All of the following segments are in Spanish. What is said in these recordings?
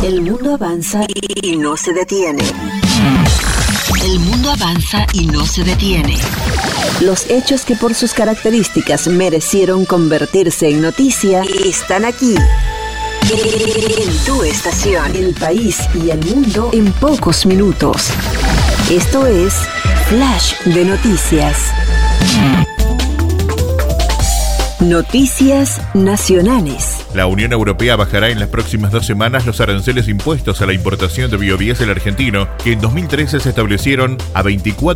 El mundo avanza y no se detiene. El mundo avanza y no se detiene. Los hechos que por sus características merecieron convertirse en noticia están aquí. En tu estación, el país y el mundo en pocos minutos. Esto es Flash de Noticias. Noticias nacionales. La Unión Europea bajará en las próximas 2 semanas los aranceles impuestos a la importación de biodiesel argentino, que en 2013 se establecieron a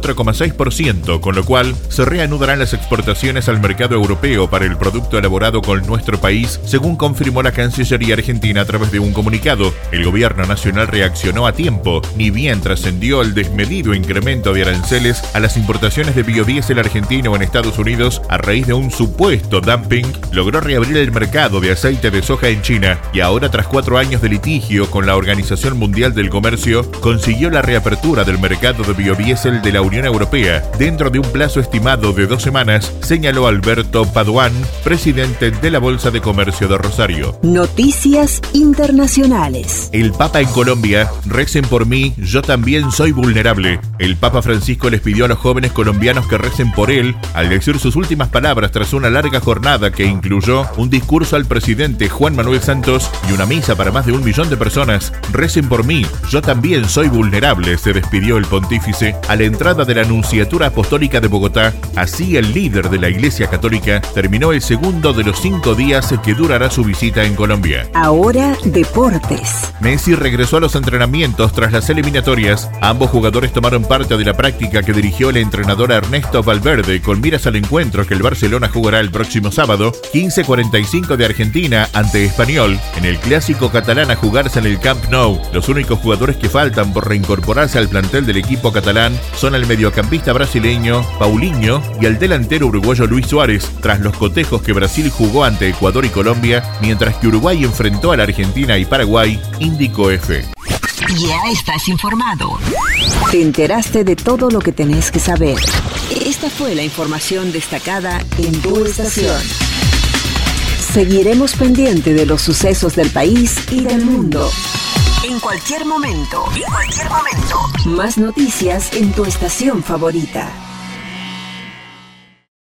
24,6%, con lo cual se reanudarán las exportaciones al mercado europeo para el producto elaborado con nuestro país, según confirmó la Cancillería argentina a través de un comunicado. El gobierno nacional reaccionó a tiempo, ni bien trascendió el desmedido incremento de aranceles a las importaciones de biodiesel argentino en Estados Unidos a raíz de un supuesto dumping, logró reabrir el mercado de aceite de soja en China y ahora, tras 4 años de litigio con la Organización Mundial del Comercio, consiguió la reapertura del mercado de biodiesel de la Unión Europea dentro de un plazo estimado de 2 semanas, señaló Alberto Padoan, presidente de la Bolsa de Comercio de Rosario. Noticias internacionales. El Papa en Colombia: recen por mí, yo también soy vulnerable. El Papa Francisco les pidió a los jóvenes colombianos que recen por él al decir sus últimas palabras tras una larga jornada que incluyó un discurso al presidente Juan Manuel Santos y una misa para más de 1 millón de personas. Recen por mí, yo también soy vulnerable, se despidió el pontífice a la entrada de la Nunciatura Apostólica de Bogotá. Así, el líder de la Iglesia Católica terminó el segundo de los 5 días que durará su visita en Colombia. Ahora, deportes. Messi regresó a los entrenamientos tras las eliminatorias. Ambos jugadores tomaron parte de la práctica que dirigió el entrenador Ernesto Valverde con miras al encuentro que el Barcelona jugará el próximo sábado, 15:45 de Argentina, ante Español, en el clásico catalán a jugarse en el Camp Nou. Los únicos jugadores que faltan por reincorporarse al plantel del equipo catalán son el mediocampista brasileño Paulinho y el delantero uruguayo Luis Suárez, tras los cotejos que Brasil jugó ante Ecuador y Colombia, mientras que Uruguay enfrentó a la Argentina y Paraguay, indicó EFE. Ya estás informado. Te enteraste de todo lo que tenés que saber. Esta fue la información destacada en tu estación. Seguiremos pendiente de los sucesos del país y del mundo. En cualquier momento. Más noticias en tu estación favorita.